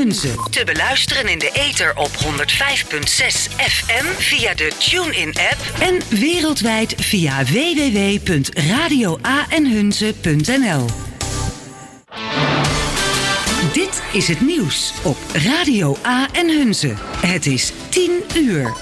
Hunze. Te beluisteren in de ether op 105.6 FM via de TuneIn-app en wereldwijd via www.radioaenhunze.nl. Dit is het nieuws op Radio A en Hunze. Het is 10 uur.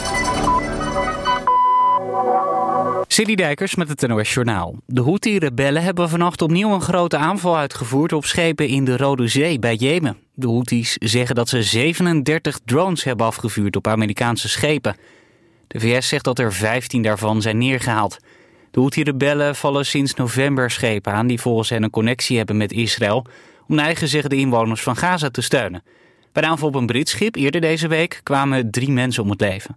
Silly Dijkers met het NOS Journaal. De Houthi-rebellen hebben vannacht opnieuw een grote aanval uitgevoerd op schepen in de Rode Zee bij Jemen. De Houthis zeggen dat ze 37 drones hebben afgevuurd op Amerikaanse schepen. De VS zegt dat er 15 daarvan zijn neergehaald. De Houthi-rebellen vallen sinds november schepen aan die volgens hen een connectie hebben met Israël om naar eigen zeggen de inwoners van Gaza te steunen. Bij de aanval op een Brits schip eerder deze week kwamen 3 mensen om het leven.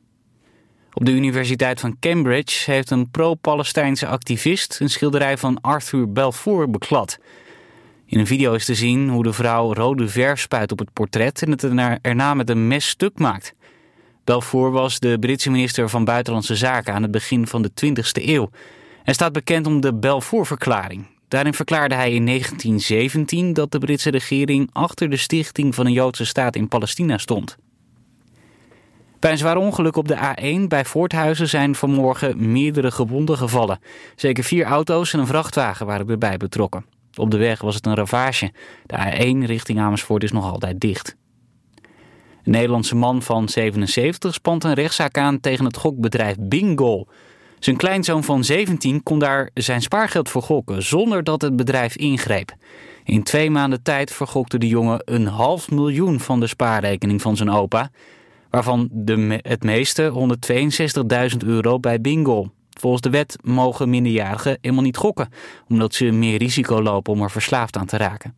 Op de Universiteit van Cambridge heeft een pro-Palestijnse activist een schilderij van Arthur Balfour beklad. In een video is te zien hoe de vrouw rode verf spuit op het portret en het erna met een mes stuk maakt. Balfour was de Britse minister van Buitenlandse Zaken aan het begin van de 20e eeuw. Hij staat bekend om de Balfour-verklaring. Daarin verklaarde hij in 1917 dat de Britse regering achter de stichting van een Joodse staat in Palestina stond. Bij een zwaar ongeluk op de A1 bij Voorthuizen zijn vanmorgen meerdere gewonden gevallen. Zeker 4 auto's en een vrachtwagen waren erbij betrokken. Op de weg was het een ravage. De A1 richting Amersfoort is nog altijd dicht. Een Nederlandse man van 77 spant een rechtszaak aan tegen het gokbedrijf Bingo. Zijn kleinzoon van 17 kon daar zijn spaargeld voor gokken zonder dat het bedrijf ingreep. In 2 maanden tijd vergokte de jongen $500.000 van de spaarrekening van zijn opa, waarvan het meeste, €162.000 bij Bingo. Volgens de wet mogen minderjarigen helemaal niet gokken, omdat ze meer risico lopen om er verslaafd aan te raken.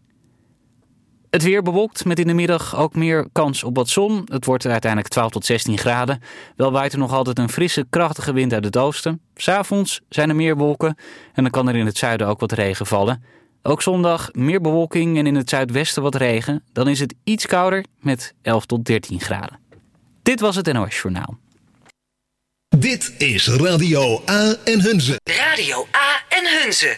Het weer bewolkt met in de middag ook meer kans op wat zon. Het wordt uiteindelijk 12 tot 16 graden. Wel waait er nog altijd een frisse, krachtige wind uit het oosten. 's Avonds zijn er meer wolken en dan kan er in het zuiden ook wat regen vallen. Ook zondag meer bewolking en in het zuidwesten wat regen. Dan is het iets kouder met 11 tot 13 graden. Dit was het NOS Journaal. Dit is Radio A en Hunze. Radio A en Hunze.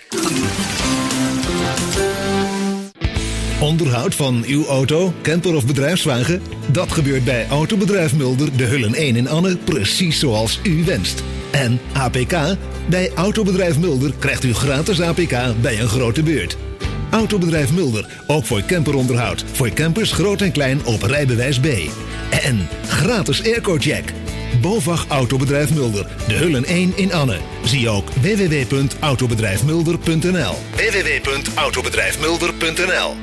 Onderhoud van uw auto, camper of bedrijfswagen? Dat gebeurt bij Autobedrijf Mulder, de Hullen 1 in Anne, precies zoals u wenst. En APK? Bij Autobedrijf Mulder krijgt u gratis APK bij een grote beurt. Autobedrijf Mulder, ook voor camperonderhoud. Voor campers groot en klein op rijbewijs B. En gratis airco-check. BOVAG Autobedrijf Mulder, de Hullen 1 in Anne. Zie ook www.autobedrijfmulder.nl. www.autobedrijfmulder.nl.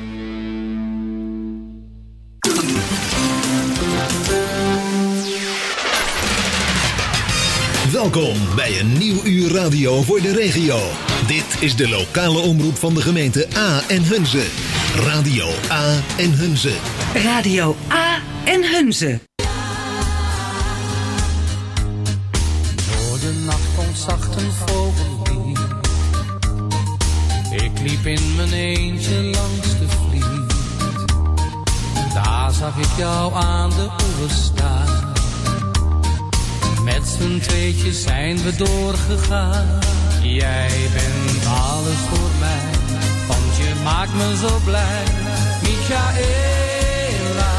Welkom bij een nieuw uur radio voor de regio. Dit is de lokale omroep van de gemeente A en Hunze. Radio A en Hunze. Radio A en Hunze. Door de nacht komt zacht een vogellied. Ik liep in mijn eentje langs de vliet. Daar zag ik jou aan de oever staan. Met z'n tweetjes zijn we doorgegaan. Jij bent alles voor mij, want je maakt me zo blij. Michaela,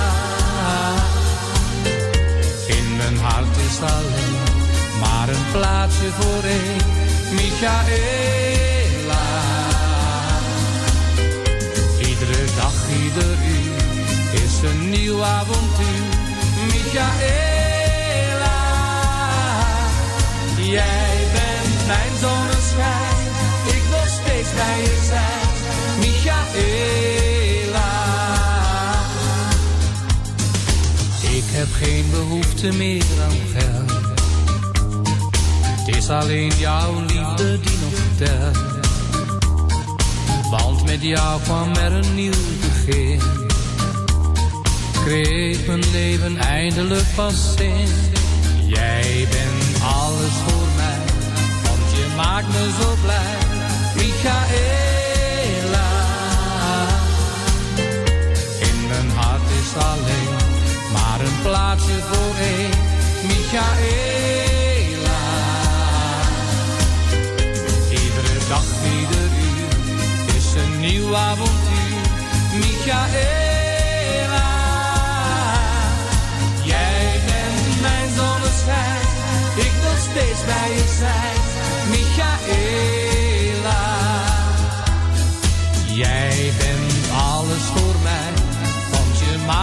in mijn hart is alleen maar een plaatsje voor één. Michaela, iedere dag, ieder uur is een nieuw avontuur. Michaela, jij bent mijn zonneschijn, ik wil steeds bij je zijn. Michaela, ik heb geen behoefte meer aan geld. Het is alleen jouw liefde die nog telt. Want met jou kwam er een nieuw begin. Kreeg mijn leven eindelijk pas zin. Jij bent alles voor mij, want je maakt me zo blij. Michaela, in mijn hart is alleen maar een plaatsje voor één. Michaela, iedere dag, ieder uur is een nieuw avontuur. Michaela,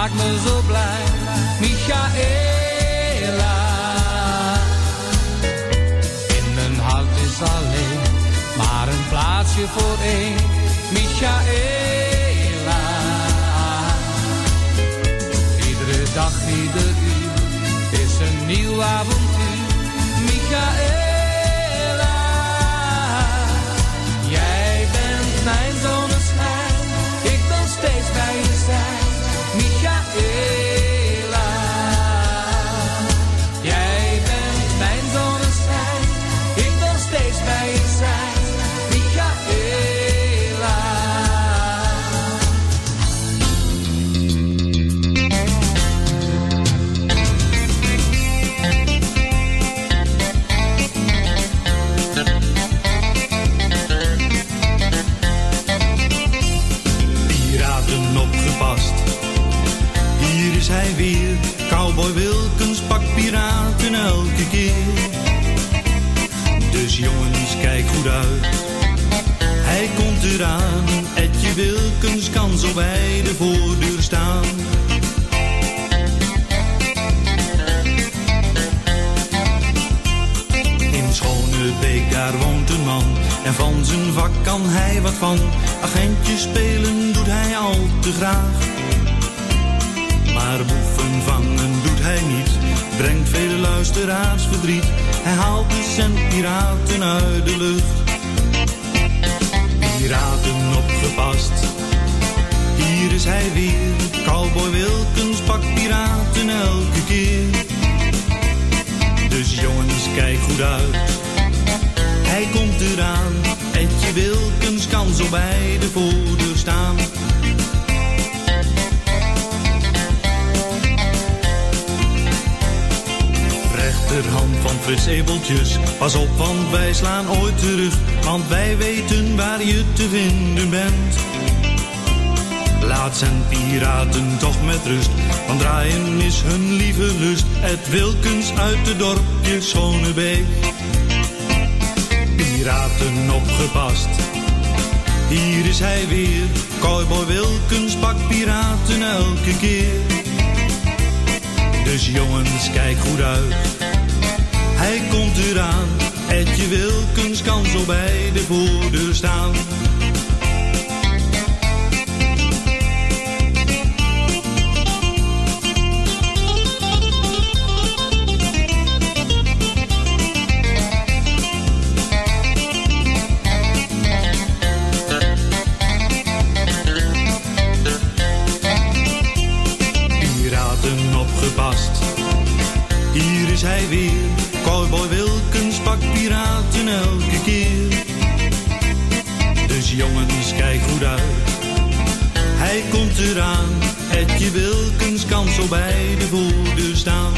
maakt me zo blij, Michaela. In mijn hart is alleen maar een plaatsje voor één, Michaela. Iedere dag, ieder uur is een nieuw avontuur, Michaela. Jij bent mijn zonneschijn, ik wil steeds bij je zijn, Michaela. Jij bent mijn zonneschijn, ik wil steeds bij je zijn, Michaela. Piraten opgepast, hier is hij weer. Cowboy Wilkens pakt piraten elke keer. Dus jongens, kijk goed uit, hij komt eraan. Etje Wilkens kan zo bij de voordeur staan. In Schonebeek, daar woont een man, en van zijn vak kan hij wat van. Agentjes spelen doet hij al te graag, maar boeven vangen doet hij niet. Brengt vele luisteraars verdriet, hij haalt de centpiraten uit de lucht. Piraten opgepast, hier is hij weer. Cowboy Wilkens pakt piraten elke keer. Dus jongens, kijk goed uit, hij komt eraan. Etje Wilkens kan zo bij de voordeur staan. Rechterhand van Frits Ebeltjes, pas op, want wij slaan ooit terug. Want wij weten waar je te vinden bent. Laat zijn piraten toch met rust, want draaien is hun lieve lust. Ed Wilkens uit de dorpje Schonebeek. Piraten opgepast, hier is hij weer. Cowboy Wilkens pakt piraten elke keer. Dus jongens, kijk goed uit, hij komt eraan. Etje Wilkens kan zo bij de voordeur staan. Hier is hij weer, Cowboy Wilkens pakt piraten elke keer. Dus jongens, kijk goed uit, hij komt eraan. Etje Wilkens kan zo bij de voordeur staan.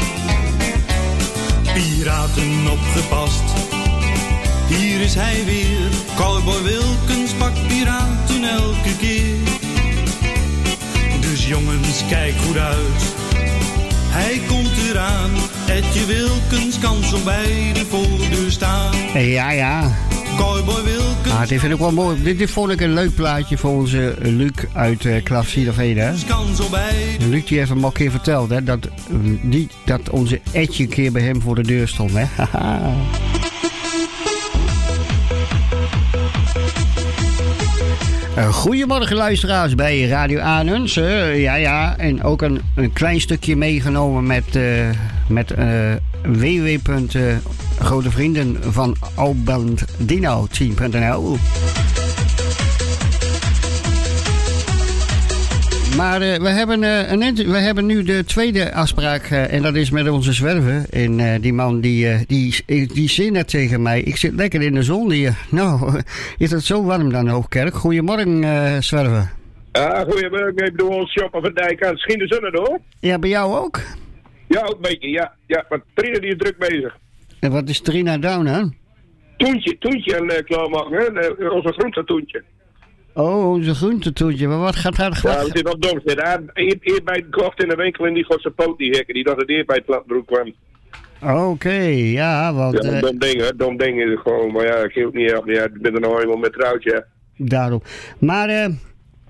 Piraten opgepast, hier is hij weer. Cowboy Wilkens pakt piraten elke keer. Dus jongens, kijk goed uit, hij komt eraan. Etje Wilkens kan zo bij de voordeur staan. Ja. Cowboy Wilkens. Ah, dit vind ik wel mooi. Dit vond ik een leuk plaatje voor onze Luc uit Klas Siederveen, hè? Luc die heeft hem al een keer verteld, hè? Dat onze Etje een keer bij hem voor de deur stond, hè? Goedemorgen luisteraars bij Radio Aanuns. Ja, en ook een klein stukje meegenomen met www.grote vrienden van Albandino10.nl. Maar we hebben nu de tweede afspraak en dat is met onze Zwerver. En die man die zei net tegen mij, ik zit lekker in de zon hier. Nou, is het zo warm dan Hoogkerk? Goedemorgen Zwerver. Ja, goedemorgen. Ik bedoel ons shoppen van Dijk aan. Schijn de zon hoor. Ja, bij jou ook? Ja, ook een beetje, ja. Maar Trina die is druk bezig. En wat is Trina Down aan? Toentje en klaarmaken, hè? Onze groentetoentje. Oh, onze groentetoentje. Maar wat gaat daar? Ja, we zitten op Domstedt. Eer bij de kocht in de winkel en die gaat zijn poot niet hekken. Die dacht het eer bij het platbroek kwam. Oké, ja, want... Ja, dom ding is het gewoon. Maar ja, ik geef het niet af. Ja, ik ben er nou eenmaal met trouwtje. Daarom. Maar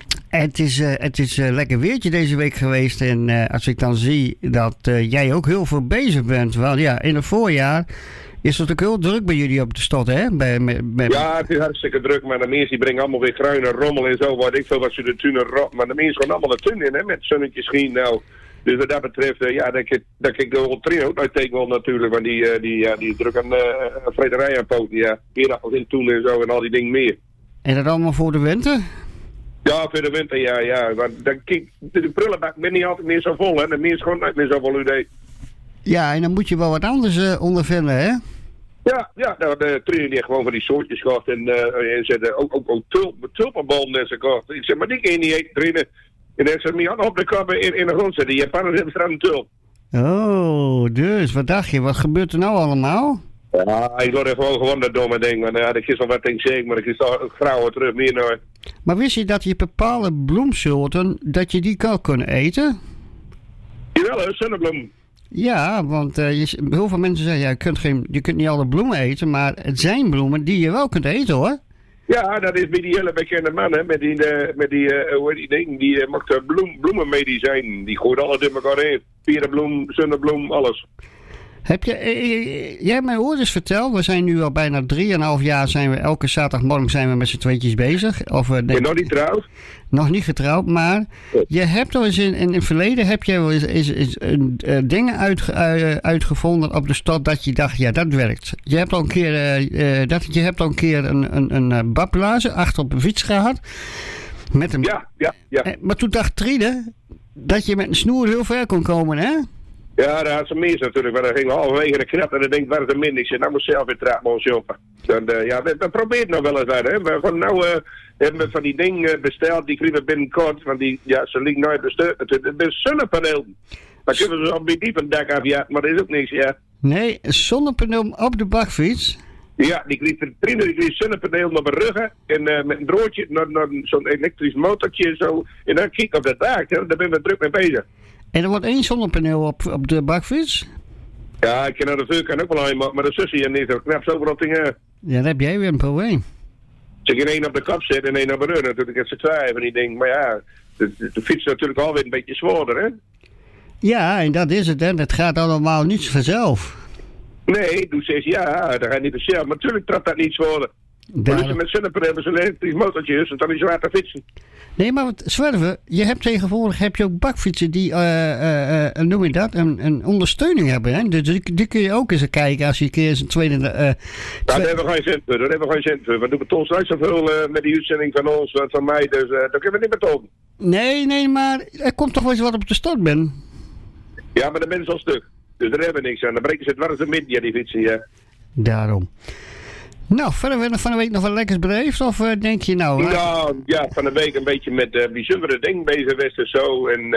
Het is lekker weertje deze week geweest. En als ik dan zie dat jij ook heel veel bezig bent. Wel ja, in het voorjaar is het ook heel druk bij jullie op de stad, hè? Ja, het is hartstikke druk. Maar de mensen die brengen allemaal weer gruin en rommel en zo. Wat ik veel wat ze de tuinen rot. Maar de mensen gaan allemaal de tuin in, hè? Met zonnetje schien nou. Dus wat dat betreft, dat ik de whole trio ook uitteken wel natuurlijk. Want die druk aan vrederij aan poten. Ja, eerdagels in toen en zo en al die dingen meer. En dat allemaal voor de winter? Ja, voor de winter, ja. Want dan kijk, de prullenbak ben niet altijd meer zo vol, hè. De mensen gewoon nooit meer zo vol idee. Ja, en dan moet je wel wat anders ondervinden, hè? Ja, nou, de trainer die gewoon van die soortjes gehad en zetten ook tulpenballen en zo gehad. Ik zeg, maar die kun je niet eten trainen. En dan zeg je, op de kap in de grond zetten. Die Japanners hebben straks een tulp. Oh, dus, wat dacht je? Wat gebeurt er nou allemaal? Ja, ik word gewoon dat domme ding. Want ja, ik is al wat ding zeker, maar ik is al vrouwen terug meer naar. Maar wist je dat je bepaalde bloemsoorten, dat je die kan kunnen eten? Jawel, zonnebloem. Ja, want heel veel mensen zeggen, ja, je kunt niet alle bloemen eten, maar het zijn bloemen die je wel kunt eten, hoor. Ja, dat is bij die hele bekende man, hè, met die hoe heet die ding, die maakt bloemenmedicijn. Die gooit alles in elkaar heen. Pierenbloem, zonnebloem, alles. Heb jij hebt mij ooit eens verteld, we zijn nu al bijna 3,5 jaar, zijn we elke zaterdagmorgen zijn we met z'n tweetjes bezig. Ben nog niet getrouwd? Nog niet getrouwd, maar je hebt al eens in het verleden heb je wel eens dingen uitgevonden op de stad dat je dacht, ja, dat werkt. Je hebt al een keer een badblazer achter op een fiets gehad. Met een, ja. Maar toen dacht Trine dat je met een snoer heel ver kon komen, hè? Ja, daar had ze meer natuurlijk, maar dan ging halverwege de knap en dan denk ik, waar is de min? Ik zei, nou moet zelf weer trappen shoppen. Dan, we proberen nog wel eens uit, hè. We van hebben we van die dingen besteld, die kregen we binnenkort, want ze liggen nooit besteld. Het is zonnepaneel. Dan kunnen we ze op die diepe dak af, ja, maar dat is ook niks, ja. Nee, een zonnepaneel op de bakfiets? Ja, die kreeg zonnepaneel op de ruggen en met een droodje naar zo'n elektrisch motortje en zo. En dan kijk ik op dat dak, hè. Daar ben we druk mee bezig. En er wordt 1 zonnepaneel op de bakfiets? Ja, ik ken naar de vuurkant ook wel aan, maar de zusje en niet zo knap zo wat dingen. Ja, dan heb jij weer een probleem. Als ik er 1 op de kap zet en 1 op de rug, natuurlijk heb ze 2 van die dingen. Maar ja, de fiets is natuurlijk alweer een beetje zwaarder, hè? Ja, en dat is het, hè. Dat gaat allemaal niet vanzelf. Nee, toen zei ze, ja, dat gaat niet vanzelf. Maar natuurlijk trapt dat niet zwaarder. Maar dus met zonnepaneel hebben ze een elektrisch motortje, dus dan is zwaar te fietsen. Nee, maar Zwerven, je hebt tegenwoordig ook bakfietsen die, noem je dat, een ondersteuning hebben. Hè? Dus die kun je ook eens kijken als je een keer eens een tweede... Daar hebben we geen cent voor. We doen toch straks zoveel met die uitzending van ons, van mij, dus dat kunnen we niet meer tonen. Nee, maar er komt toch wel eens wat op de stad, Ben? Ja, maar dan ben je al stuk. Dus daar hebben we niks aan. Dan breken ze het waar is de media, die fietsen, ja. Daarom. Nou, verder van de week nog wat lekkers beleefd? Of denk je nou... Nou, ja, van de week een beetje met bijzondere dingen bezig geweest en zo. En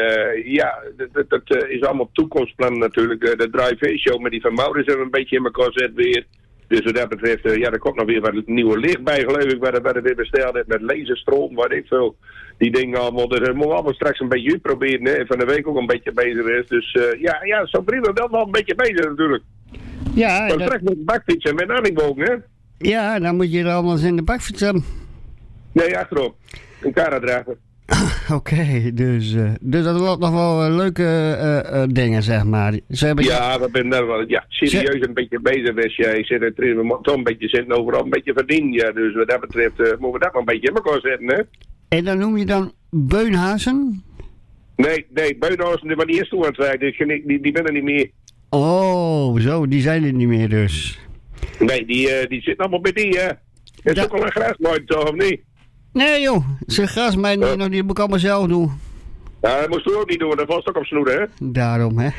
dat is allemaal toekomstplan natuurlijk. De drive-in-show met die van Maurits hebben we een beetje in elkaar zet weer. Dus wat dat betreft, er komt nog weer wat nieuwe licht bij, geloof ik, waar we weer besteld hebben. Met laserstroom, wat ik veel. Die dingen allemaal. Dus dat moeten we allemaal straks een beetje uitproberen. Hè. En van de week ook een beetje bezig is. Dus zo prima wel nog een beetje bezig natuurlijk. Ja, maar straks met de bakfiets en met Anningbogen, hè. Ja, dan moet je er allemaal eens in de bakfiets hebben. Nee, achterop. Een kara dragen. Oké, dus dat wordt nog wel leuke dingen, zeg maar. We zijn daar wel serieus een beetje bezig geweest. Ja. Ik zit er toch een beetje zitten overal een beetje verdienen. Ja. Dus wat dat betreft moeten we dat wel een beetje in elkaar zetten, hè. En dan noem je dan Beunhazen? Nee, Beunhazen, maar die is toe aan het rijden. Dus die ben er niet meer. Oh, zo, die zijn er niet meer dus. Nee, die zitten allemaal bij die, hè. Is ook al een grasmijn, toch, of niet? Nee, joh. Zijn grasmijn nog niet, moet ik allemaal zelf doen. Ja, dat moest u ook niet doen, dat was ook op snoeren, hè. Daarom, hè.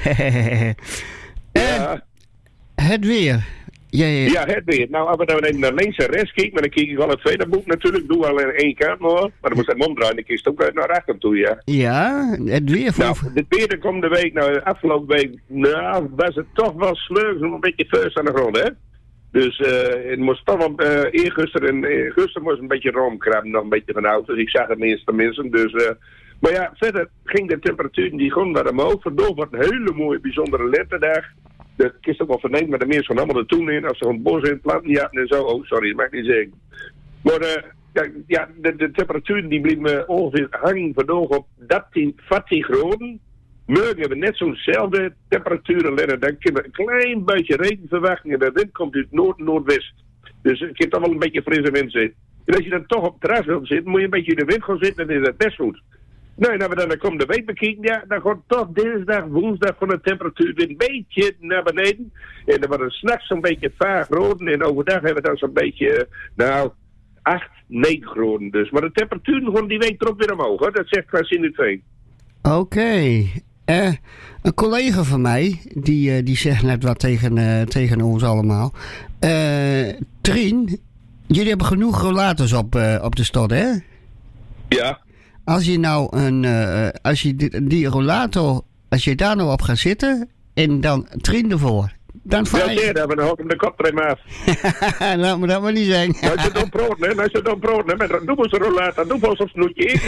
Ja. Het weer. Ja, het weer. Nou, als we dan even naar links en rechts kijken, maar dan kijk ik wel het tweede boek natuurlijk. Doe al aan 1 kant nog. Maar dan moet hij omdraaien, dan kiest ook naar rechter toe, ja. Ja, het weer. Nou, het weer de komende week, nou, afgelopen week, nou, was het toch wel sleug, een beetje first aan de grond, hè. Dus het moest toch wel eergisteren moest een beetje romkrabben, nog een beetje van oud. Dus ik zag het meest tenminste. Dus, maar ja, verder ging de temperatuur die gewoon naar omhoog. Vandoor wordt een hele mooie, bijzondere lentedag. Dat kist ook wel verneemd, maar de mensen gaan allemaal de toen in. Als ze een bos in planten jagen en zo. Oh, sorry, dat mag ik niet zeggen. Maar de temperaturen die blijven ongeveer hangen vandaag op 13, 14 graden. Morgen hebben we net zo'nzelfde temperaturen liggen. Dan kunnen we een klein beetje regen verwachten en de wind komt uit noordwest. Dus ik heb toch wel een beetje frisse wind zitten. En als je dan toch op het terras wilt zitten, moet je een beetje in de wind gaan zitten, dan is dat best goed. Nou, en als we dan komende week bekijken, ja, dan gaat toch dinsdag, woensdag van de temperatuur weer een beetje naar beneden. En dan wordt het 's nachts zo'n beetje 5 graden en overdag hebben we dan zo'n beetje, 8, 9 graden dus. Maar de temperaturen gaan die week erop weer omhoog, hoor. Dat zegt Klaas-Ien uit Veen. Oké. Een collega van mij, die zegt net wat tegen ons allemaal. Trien, jullie hebben genoeg rollators op de stad, hè? Ja. Als je nou als je die rollator, als je daar nou op gaat zitten en dan Trien ervoor, dan vaar je... Ja, dan hebben we nog de kop er af. Laat me dat maar niet zijn. Als je dan brood, hè, met een rollator, doe ons op snoetje, ik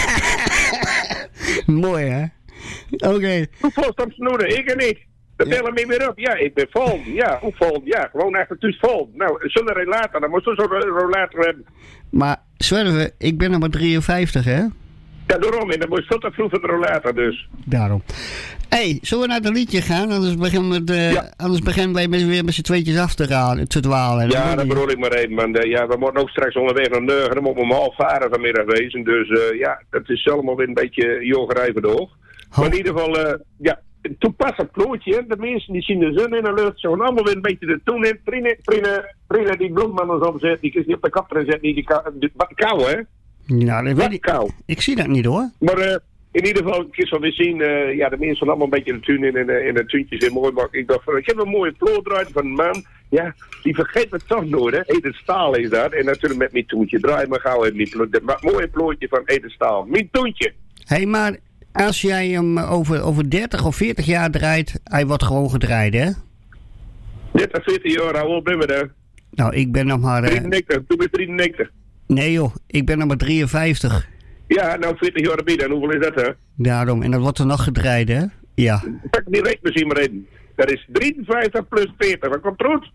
niet. Mooi, hè? Oké. Doe ons op snoeden, ik niet. Dan bellen me weer op. Ja, ik ben vol. Ja, hoe vol? Ja, gewoon achter thuis vol. Nou, zonder rollator, dan moet je zo'n rollator hebben. Maar, Zwerven, ik ben nog maar 53, hè? Ja, daarom. En dan moet je veel te vroeg van de rollator, dus. Daarom. Hey, zullen we naar het liedje gaan? Anders beginnen wij weer met z'n tweetjes af te dwalen. Ja, dat bedoel ik maar even. Man. We moeten ook straks onderweg naar Neugen. Dan moeten we om 3:30 vanmiddag wezen. Dus dat is allemaal weer een beetje jogerij voor de oog. Maar in ieder geval, een toepasselijk plootje. De mensen die zien de zon in de lucht. Ze gaan allemaal weer een beetje de toon in. Prina die bloemmannen opzet. Die kun je op de kap erin zetten. Die kou, hè? Nou, dat weet ik. Kou. Ik zie dat niet, hoor. Maar in ieder geval, ik zal weer zien. De mensen gaan allemaal een beetje de tuin in de tuintjes in mooi. Maar ik dacht, ik heb een mooie ploot eruit van een man. Ja, die vergeet me toch nooit, hè. Edith Staal is dat. En natuurlijk met mijn toentje. Draai maar gauw even mijn ploot. Dat mooie plootje van Edith Staal. Mijn toentje. Hé, maar... Als jij hem over 30 of 40 jaar draait, hij wordt gewoon gedraaid, hè? 30, 40 jaar, hoe oud ben we daar? Nou, ik ben nog maar... 93, toen ben je 93. Nee joh, ik ben nog maar 53. Ja, nou 40 jaar erbij dan, hoeveel is dat, hè? Daarom, en dat wordt er nog gedraaid, hè? Ja. Pak die rekenmachine maar in. Dat is 53 plus 40, wat komt eruit?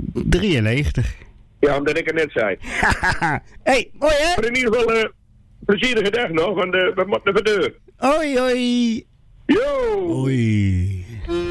93. Ja, omdat ik het net zei. Hey, mooi hè? Maar in ieder geval, plezierige dag nog, want we moeten naar de deur. Hoi, hoi. Yo. Hoi.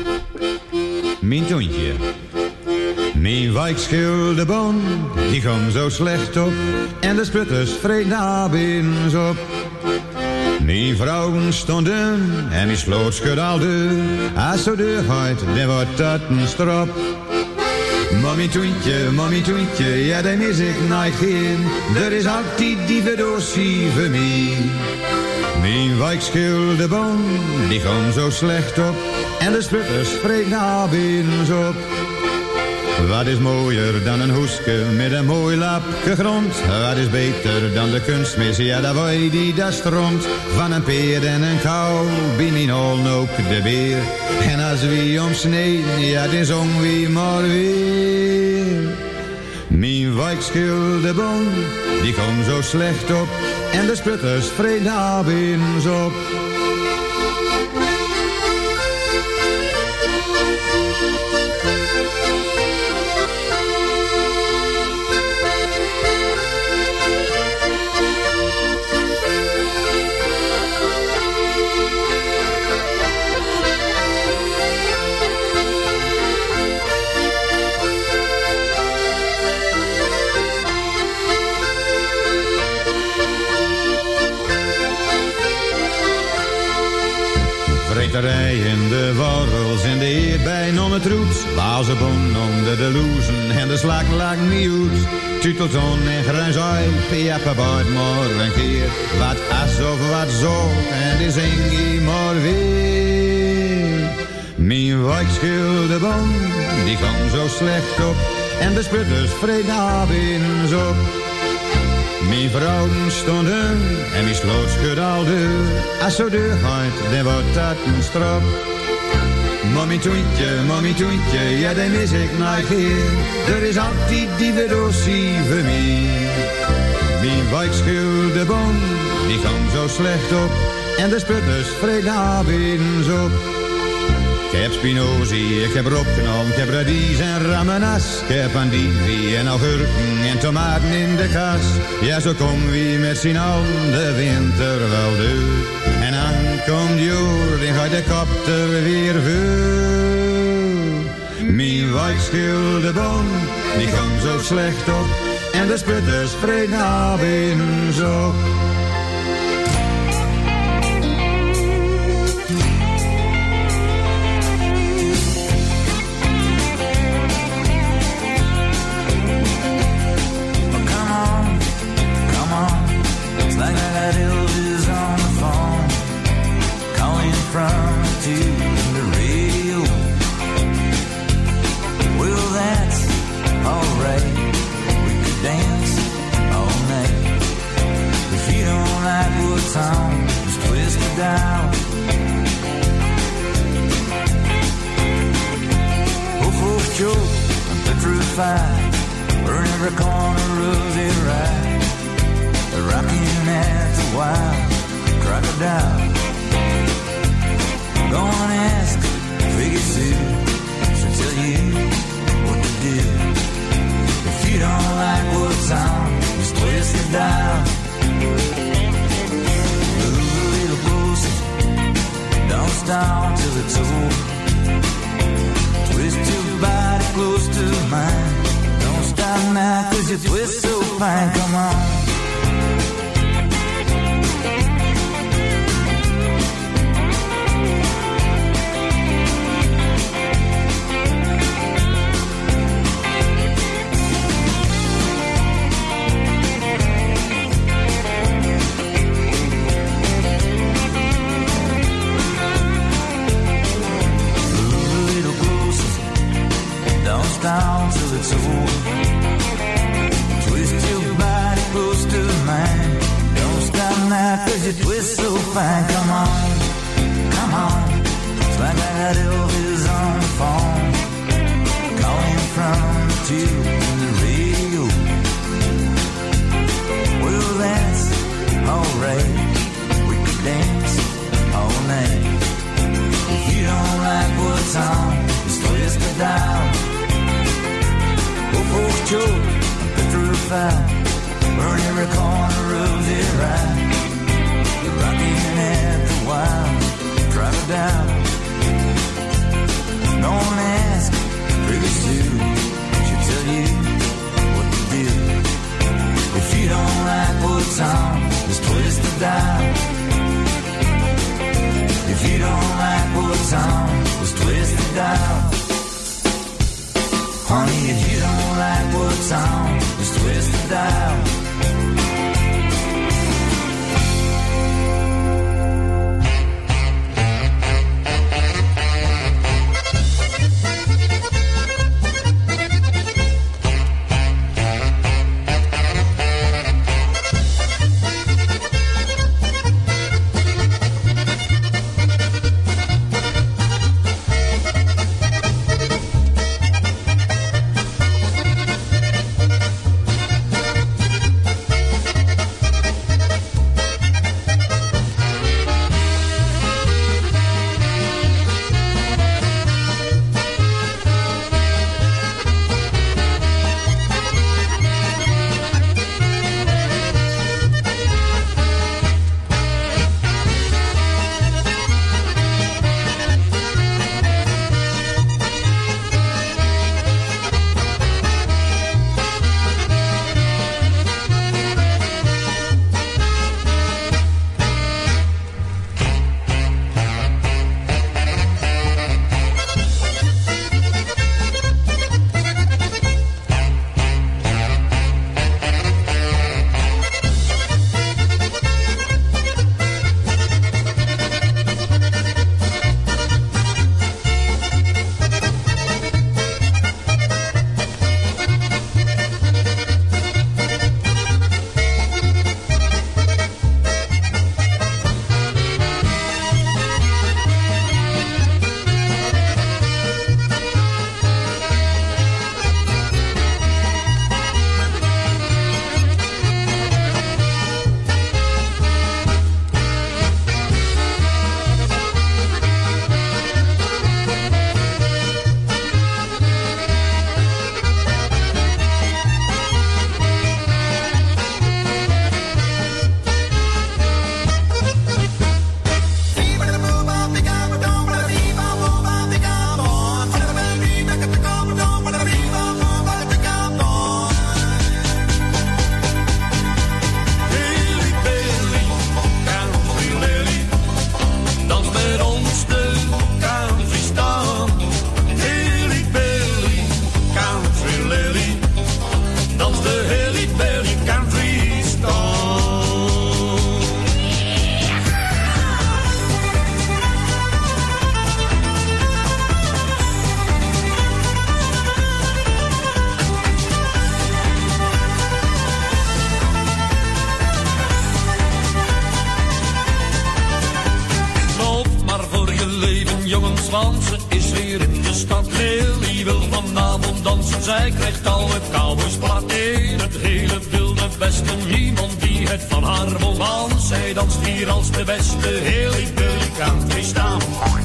Mijn toontje. Mijn wijkschilderbon, die komt zo slecht op. En de sputters vreet naar binnen op. Mijn vrouwen stonden en mijn sloot schud al deur. Als zo deur gaat, dan wordt dat een strop. Mommy toentje, ja, daar mis ik nooit geen. Er is altijd die verdosie voor mij. Mijn wijkschilderbon, die komt zo slecht op. En de sputters vreet naar binnen op. Wat is mooier dan een hoeske met een mooi lapje grond? Wat is beter dan de kunstmis, ja, daar wou die dat stroomt. Van een peer en een kou, bij mijn holen ook de beer. En als wie omsneden, ja, dan zong wie maar weer. Mijn wijkschilderbon, die komt zo slecht op. En de sputters vreet naar binnen op. In de worrels en de eerbijn om het roet. Bazenbon onder de loezen en de slak lag niet uit. Tutelton en gruinzui, piappabout maar een keer. Wat as of wat zo, en die zing je maar weer. Mijn wijkschilderbon, die kwam zo slecht op. En de sputters vreet naar binnen op. Mijn vrouwen stonden en mijn sloot schud al deur. Als zo deur gaat, dan wordt dat een strop. Mommy toentje, ja, dat mis ik nooit geen. Er is altijd die verdosie voor mij. Mijn wijkschilderbon, die kwam zo slecht op. En de sputters vreet naar binnen op. Ik heb spinazie, ik heb rokknol, ik heb radies en ramenas. Ik heb andijvie en augurken en tomaten in de kas. Ja, zo komen we met z'n allen de winter wel door. En dan komt joer, dan gaat de kopter weer vuur. Mijn wijkschildeboom, die komt zo slecht op. En de sputters vreten naar binnen zo. Burn every corner of it right. Rocking at the wild crocodile. Go and ask Figgy Sue. She'll tell you what to do. If you don't like what's on, just twist the dial. Move a little closer. Don't stop till it's over. Twist your body close to mine. Don't stop now, 'cause you twist so fine. Come on. Down till it's over. Twist your body close to mine. Don't stop now, 'cause you twist so fine. Come on, come on. It's like I got Elvis on the phone, calling from the tube in the radio. Well, that's alright. We could dance all night. If you don't like what's on, just twist it down. Folks choke and petrified. Burn every corner of it right. You're rocking at the wild crocodile. Don't ask Figgy Sue. She'll tell you what to do. If you don't like what's on, just twist the dial. If you don't like what's on, just twist the dial. Honey, if you don't like what's on, just twist the dial. los, want ze is weer in de stad. Lily wil vanavond dansen, zij krijgt al het cowboysblad. In het hele wilde westen, niemand die het van haar wil. Want zij danst hier als de beste. Hilly Billy Country staan.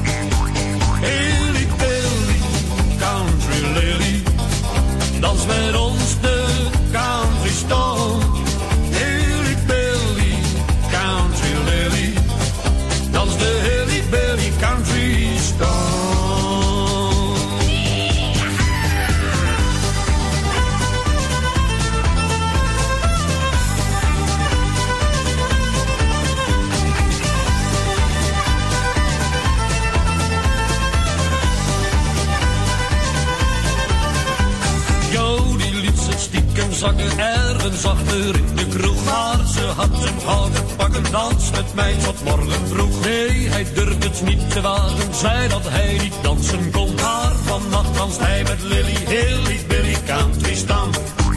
Hilly Billy Country Lily, dans met ons de country stone. Hilly Billy Country Lily, dans de Hilly Billy Country stone. Zakken ergens achter in de kroeg, maar ze had hem gauw te pakken. Dans met mij tot morgen vroeg. Nee, hij durft het niet te wagen, zei dat hij niet dansen kon. Maar vannacht danst hij met Lily, Hilly Billy Country staan.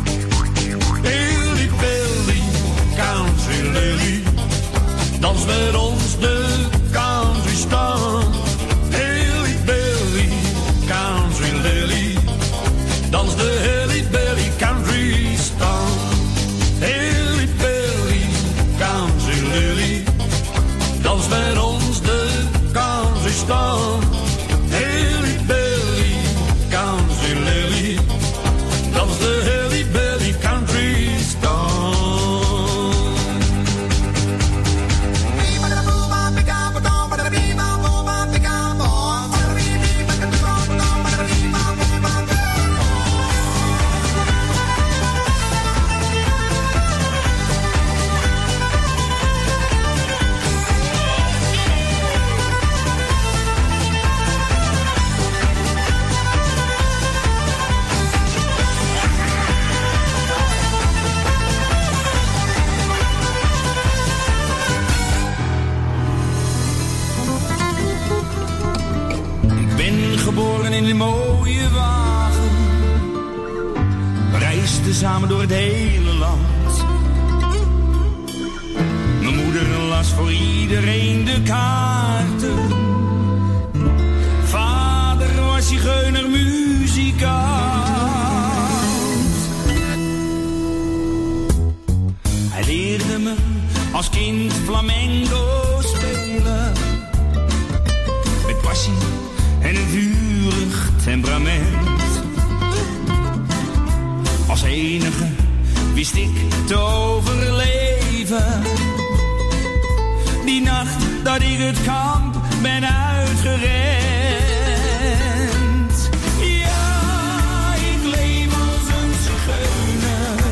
Hilly Billy Country Lily, dans met ons de country staan. Hilly Billy Country Lily, dans de Hilly Billy Country staan. Hilly Billy Country Lily, dans met ons de country staan. Hilly Billy Country Lily, dans de Hilly Billy Country staan. Geboren in een mooie wagen, we reisden samen door het hele land. Mijn moeder las voor iedereen de kaarten. Vader was zigeuner muzikant. Hij leerde me als kind flamenco spelen, met passie en een vurig temperament. Als enige wist ik te overleven. Die nacht dat ik het kamp ben uitgerend. Ja, ik leef als een zigeuner.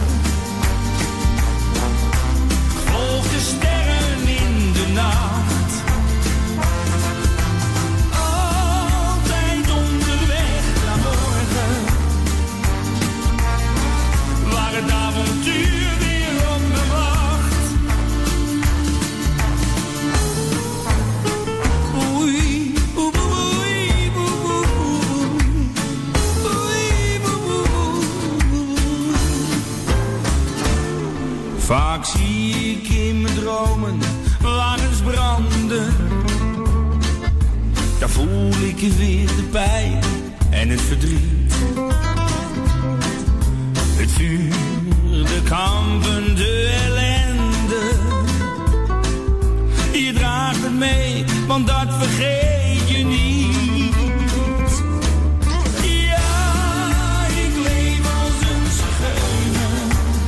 Volg de sterren in de nacht. Het avontuur weer op me wacht. Oei, oei, oei, oei, oei. Vaak zie ik in mijn dromen wagens branden. Daar voel ik weer de pijn en het verdriet. Het vuur, de kampen, de ellende. Je draagt het mee, want dat vergeet je niet. Ja, ik leef als een zigeuner.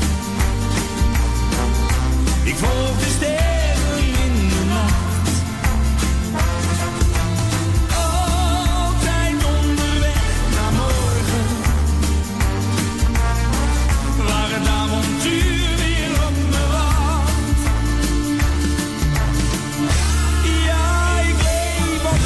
Ik volg de sterren in de nacht. Altijd onderweg naar morgen, waar het avontuur weer op me wacht. Ja, ik leef als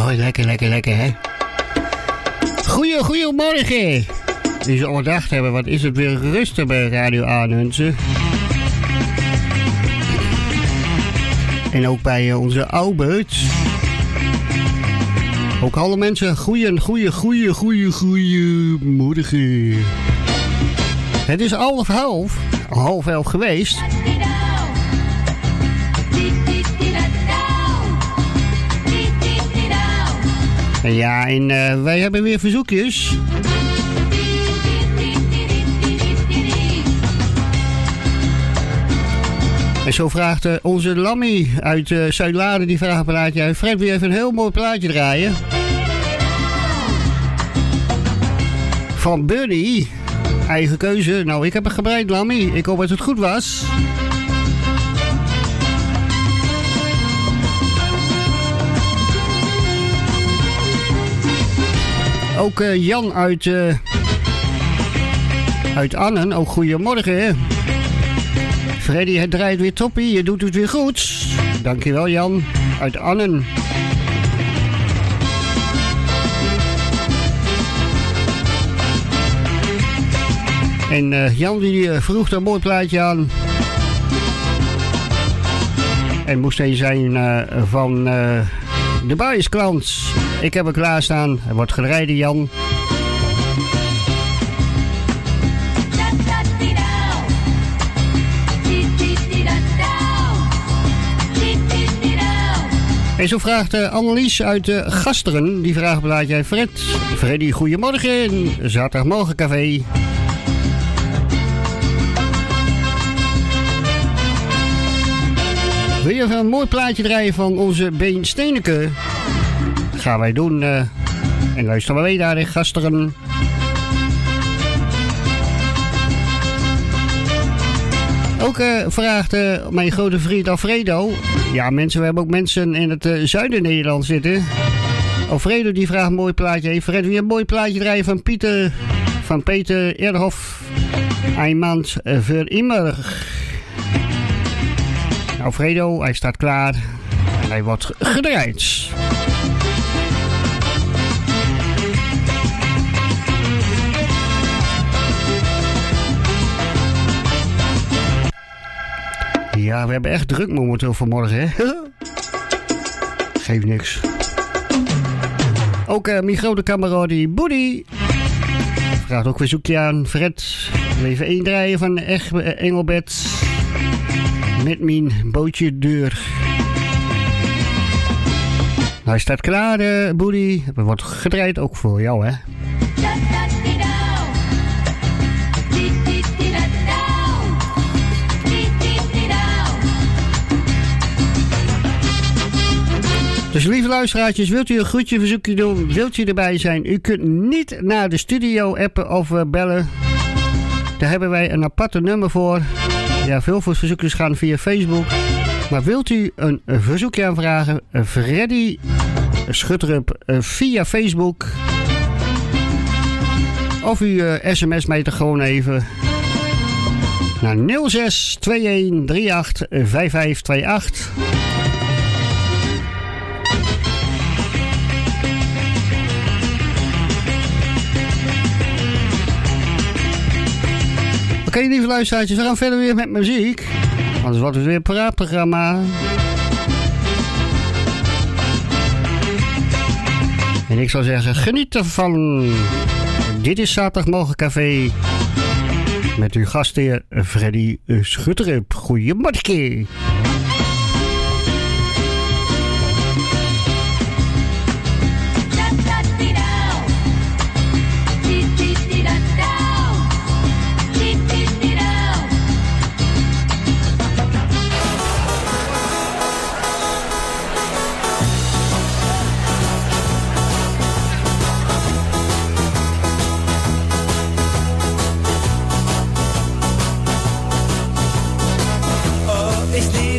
Oh, lekker, hè. Goedemorgen. Die ze gedacht hebben, wat is het weer rustig bij Radio Arnhense. En ook bij onze Albert. Ook alle mensen, goeiemorgen. Het is 11:30 geweest. Ja, en wij hebben weer verzoekjes. En zo vraagt onze Lammy uit Zuid-Laren, die vraagt een plaatje uit. Fred, wil je even een heel mooi plaatje draaien? Van Buddy. Eigen keuze. Nou, ik heb het gebreid, Lammy. Ik hoop dat het goed was. Ook Jan uit Annen. Ook goedemorgen. Freddy, het draait weer toppie. Je doet het weer goed. Dankjewel, Jan. Uit Annen. En Jan die vroeg er een mooi plaatje aan. En moest een zijn van de Bijensklant. Ik heb er klaarstaan. Er wordt gedraaid, Jan. En zo vraagt Annelies uit Gasteren. Die vraagt een plaatje uit Fred. Freddy, goedemorgen. Zaterdagmorgen café. Wil je even een mooi plaatje draaien van onze Been Steeneke? Gaan wij doen. En luister maar mee daar in Gasteren. Ook vraagt mijn grote vriend Alfredo. Ja, mensen, we hebben ook mensen in het zuiden Nederland zitten. Alfredo die vraagt een mooi plaatje. Hey Fred, wil je een mooi plaatje draaien van Peter Erdhoff? Eimand voor immer. Alfredo, hij staat klaar. En hij wordt gedraaid. Ja, we hebben echt druk momenteel vanmorgen, hè? Geeft niks. Ook mijn grote kameradie Boody vraagt ook weer zoekje aan. Fred, even één draaien van Engelbert. Met mijn bootje deur. Hij staat klaar, Boody. Er wordt gedraaid ook voor jou, hè? Dus lieve luisteraartjes, wilt u een groetje verzoekje doen? Wilt u erbij zijn? U kunt niet naar de studio appen of bellen. Daar hebben wij een aparte nummer voor. Ja, veel verzoekjes gaan via Facebook. Maar wilt u een verzoekje aanvragen? Freddy Schutterup via Facebook. Of u sms mij er gewoon even naar 06 21 38 5528. Oké, lieve luisteraartjes, we gaan verder weer met muziek. Anders wordt het weer een praatprogramma. En ik zou zeggen, geniet ervan. Dit is Zaterdagmorgen Café. Met uw gastheer Freddy Schutterup. Goeiemorgen. Ich liebe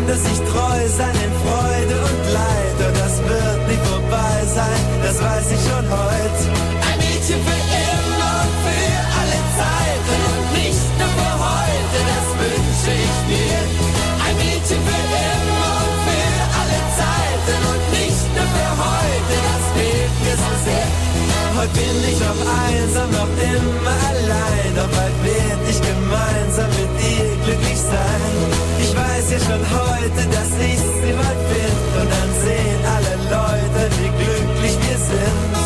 dass ich treu sein in Freude und Leid. Und das wird nie vorbei sein, das weiß ich schon heute. Ein Mädchen für immer und für alle Zeiten und nicht nur für heute, das wünsche ich mir. Ein Mädchen für immer und für alle Zeiten und nicht nur für heute, das fehlt mir so sehr. Heute bin ich noch einsam, noch immer allein, doch bald werd ich gemeinsam mit ihr glücklich sein. Ich weiß ja schon heute, dass ich sie bald find und dann sehen alle Leute, wie glücklich wir sind.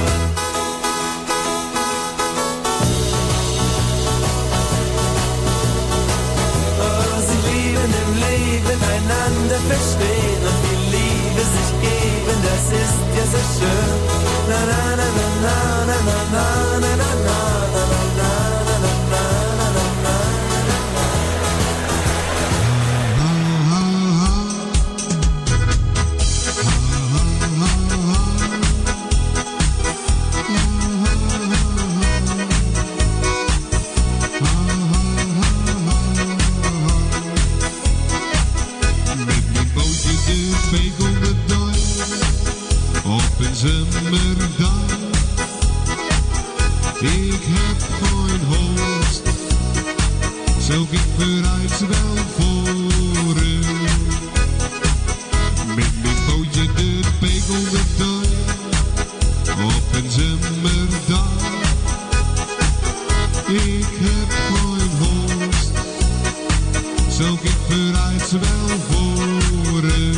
Oh, sie lieben im Leben einander verstehen und die Liebe sich geben, das ist ja so schön. Na na na na na na na na na na na Ik heb geen hoogst, zoek ik vooruit wel voor u. Met mijn bootje de pegelde dooi, op een zomerdag. Ik heb geen hoogst, zoek ik vooruit wel voor u.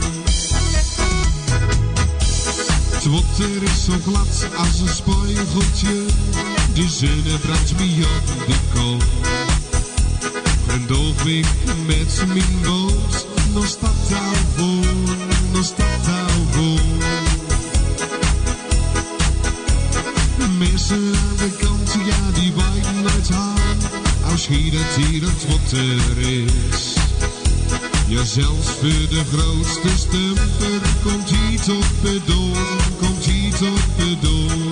Het water is zo glad als een spiegeltje, de zon brandt mij op de kop. En doof ik met mijn boot, nog staat al voor, nog staat al voor. Mensen aan de kant, ja die wijken uit haar, als hier het water is. Ja, zelfs voor de grootste stumper komt hij tot bedoel, komt hij tot bedoel.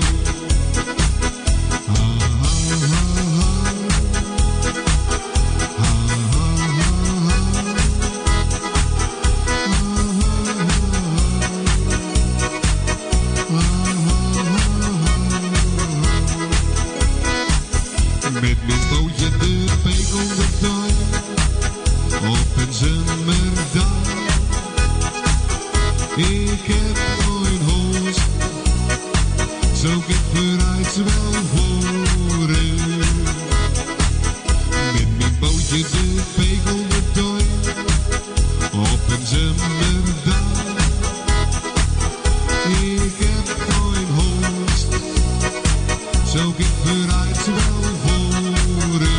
Met mijn bootje de pegelde dooi, op een zomerdag. Ik heb geen hoogst, zoek ik vooruit wel voor u. Met mijn bootje de pegelde dooi, op een zomerdag. Ik heb geen hoogst, zoek ik vooruit wel voor u.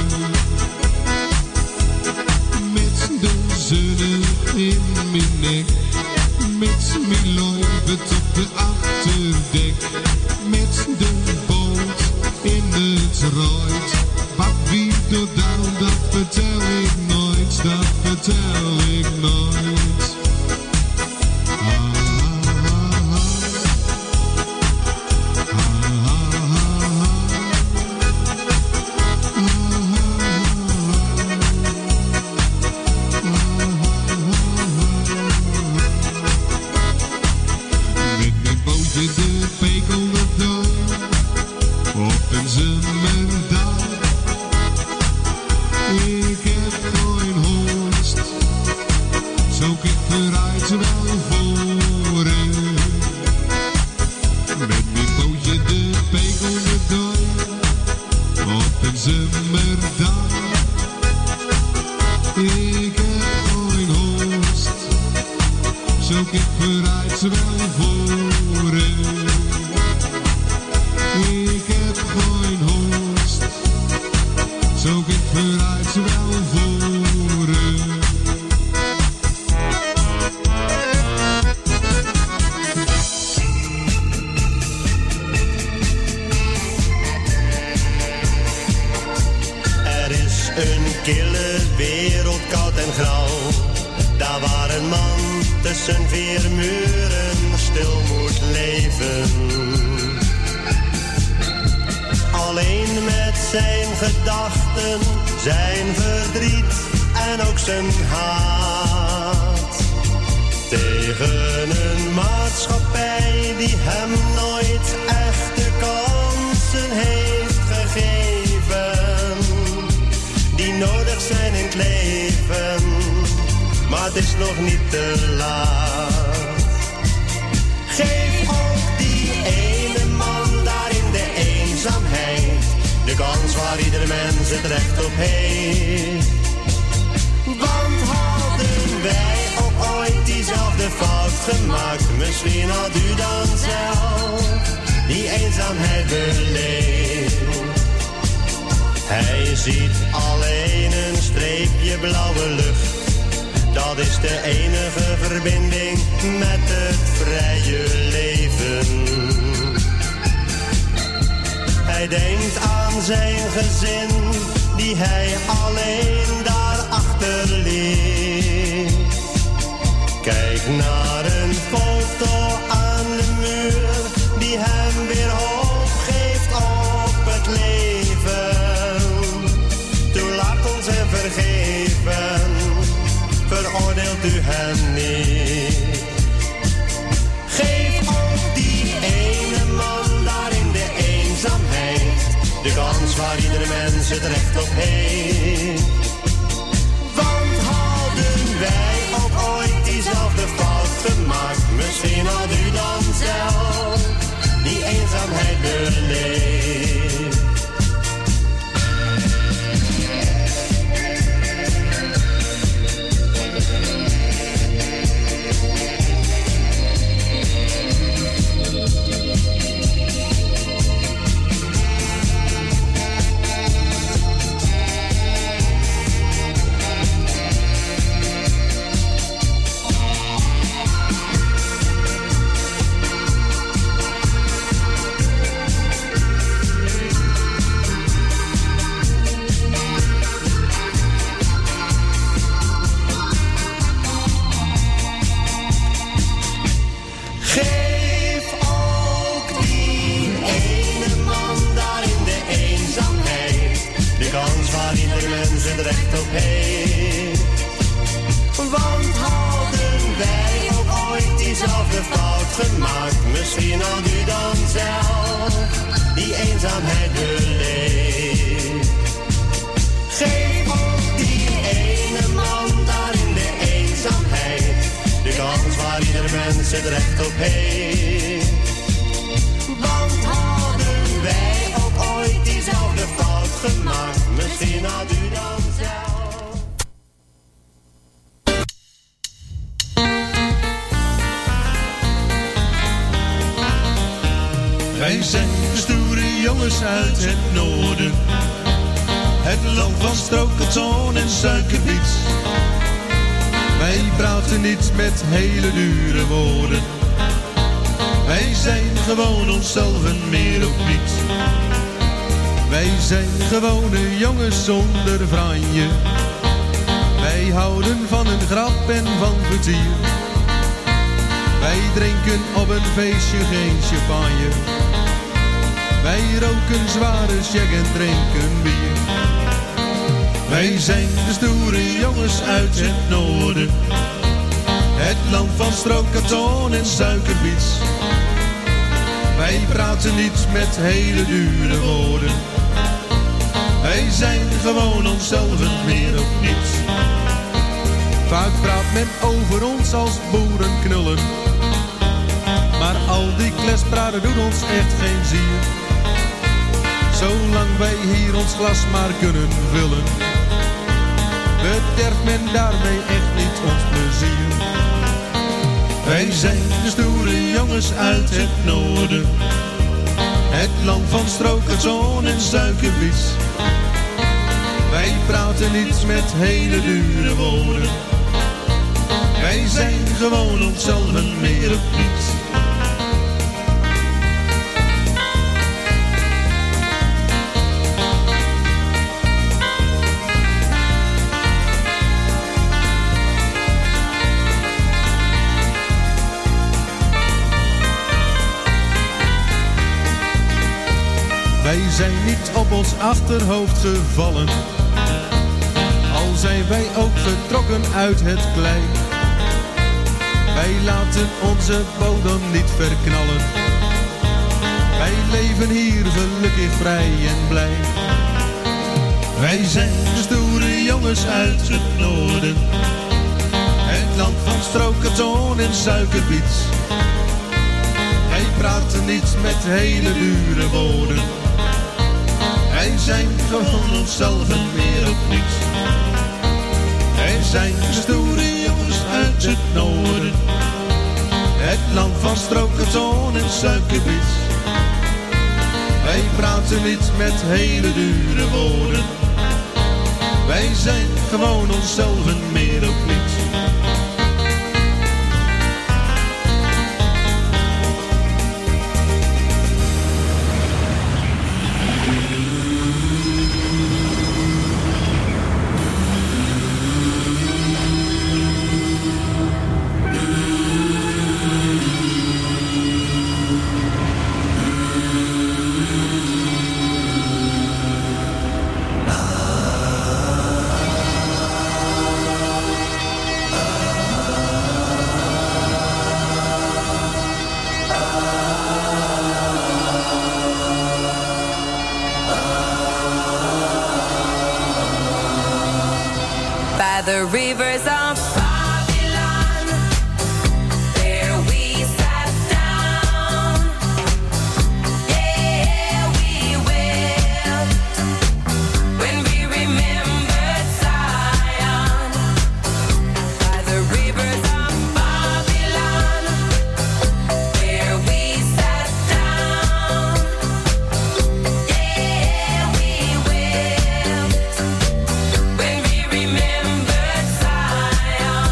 Met de zonne in mijn nek, met mijn luipen op de achterdek, met de boot in het rooit. Wat wie doet dan, dat vertel ik nooit, dat vertel ik nooit. Zijn verdriet en ook zijn haat. Tegen een maatschappij die hem nooit echte kansen heeft gegeven, die nodig zijn in het leven, maar het is nog niet te laat. Geef ook die ene man daar in de eenzaamheid de kans waar ieder mens het recht op heeft. Want hadden wij ook ooit diezelfde fout gemaakt, misschien had u dan zelf die eenzaamheid beleefd. Hij ziet alleen een streepje blauwe lucht, dat is de enige verbinding met het vrije leven. Hij denkt aan zijn gezin, die hij alleen daar achterliet. Kijk naar een foto aan de muur, die hem weer hoop geeft op het leven. Toen laat ons hem vergeven, veroordeelt u hem niet. Geef ook die ene man daar in de eenzaamheid de kans waar ieder mens het recht op heeft. Want hadden wij ook ooit diezelfde fout gemaakt, misschien had u dan zelf die eenzaamheid beleefd. Misschien had u dan zelf die eenzaamheid beleefd. Geef ook die ene man daar in de eenzaamheid de kans waar ieder mens het recht op heeft. Want hadden wij ook ooit diezelfde fout gemaakt, misschien had u dan zelf. Wij zijn de stoere jongens uit het noorden, het land van strookkarton en suikerbiet. Wij praten niet met hele dure woorden, wij zijn gewoon onszelf en meer ook niet. Wij zijn gewone jongens zonder franje, wij houden van een grap en van vertier. Wij drinken op een feestje geen champagne, wij roken zware check en drinken bier. Wij zijn de stoere jongens uit het noorden, het land van strookkarton en suikerbiet. Wij praten niet met hele dure woorden, wij zijn gewoon onszelf en meer ook niet. Vaak praat men over ons als boeren knullen, maar al die klespraten doet ons echt geen zier. Zolang wij hier ons glas maar kunnen vullen, bederft men daarmee echt niet ons plezier. Wij zijn de stoere jongens uit het noorden, het land van strookkarton en suikerbiet. Wij praten niet met hele dure woorden, wij zijn gewoon onszelf en meer ook niet. Wij zijn niet op ons achterhoofd gevallen, al zijn wij ook getrokken uit het klei. Wij laten onze bodem niet verknallen. Wij leven hier gelukkig, vrij en blij. Wij zijn de stoere jongens uit het noorden. Het land van strookkarton en suikerbiet. Wij praten niet met hele dure woorden. Wij zijn gewoon onszelf en meer ook niet. Wij zijn de stoere jongens uit het noorden. Het land van strookkarton en suikerbiet. Wij praten niet met hele dure woorden. Wij zijn gewoon onszelf en meer ook niet. The rivers of Babylon, there we sat down. Yeah, we wept when we remembered Zion. By the rivers of Babylon, there we sat down. Yeah, we wept when we remembered Zion.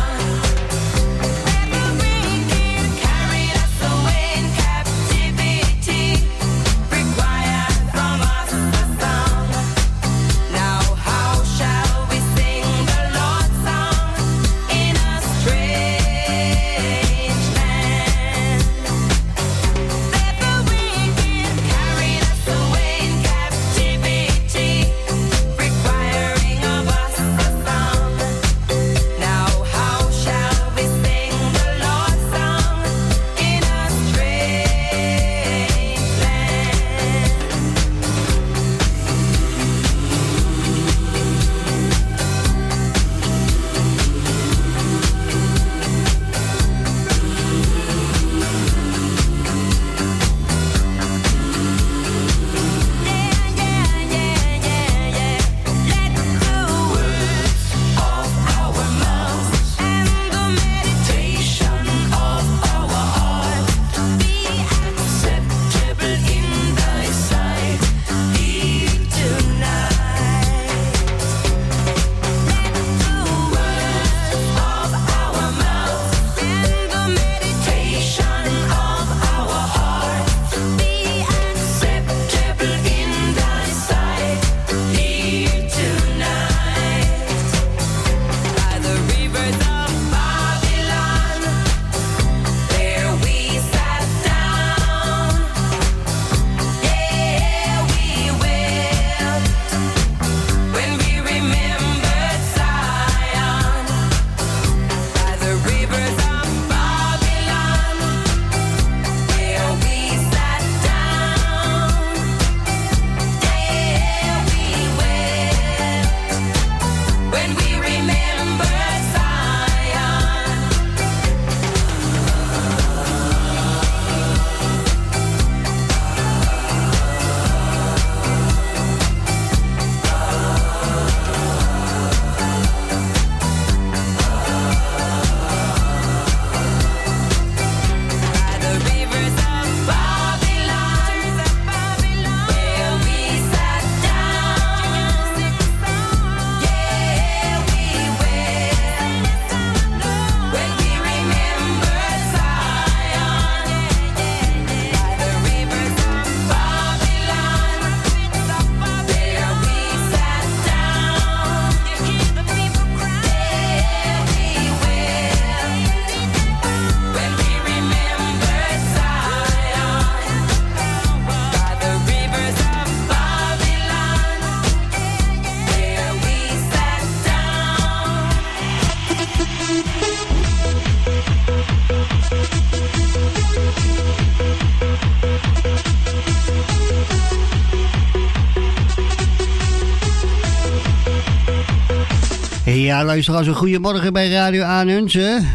Ja, luisteraars, een goedemorgen bij Radio Aanhunsen.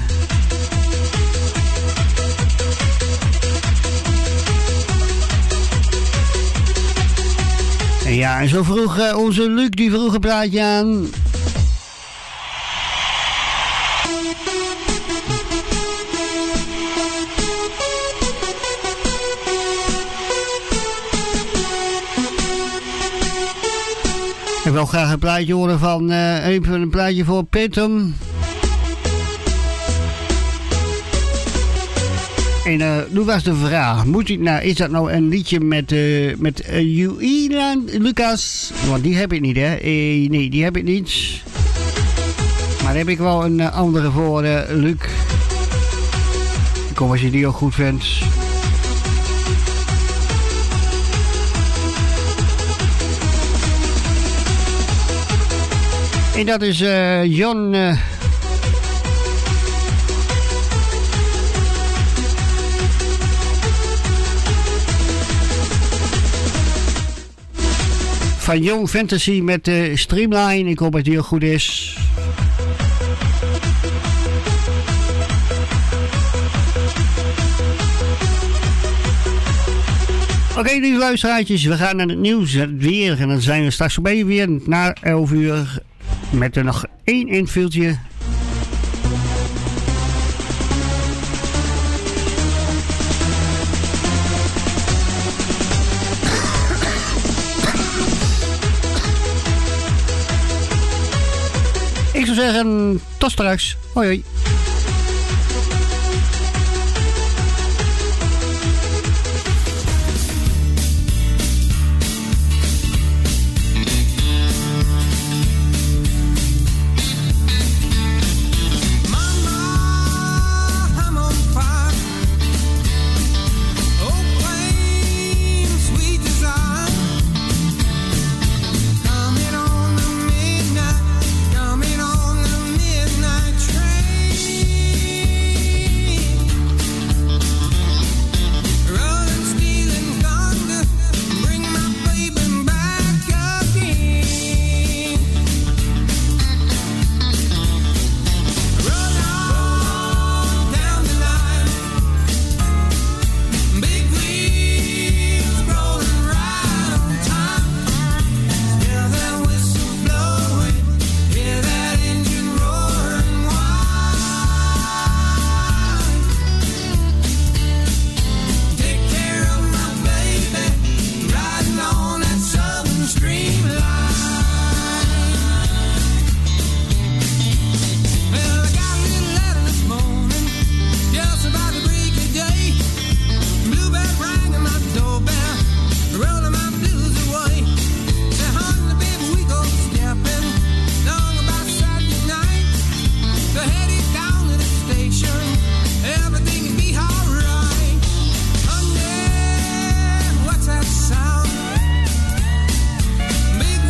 En ja, en zo vroeg onze Luc, die vroeg een plaatje aan. Ik wil graag een plaatje horen van, even een plaatje voor Petum. En nu was de vraag, is dat nou een liedje met Lucas? Want die heb ik niet, hè? Nee, die heb ik niet. Maar heb ik wel een andere voor Luc. Kom als je die ook goed vindt. En dat is John... van Young Fantasy met Streamline. Ik hoop dat die heel goed is. Oké, lieve luisteraartjes, we gaan naar het nieuws, het weer. En dan zijn we straks bij weer na 11 uur met er nog 1 invultje. Ik zou zeggen, tot straks. Hoi hoi.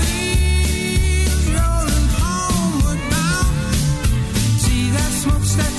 Smokestack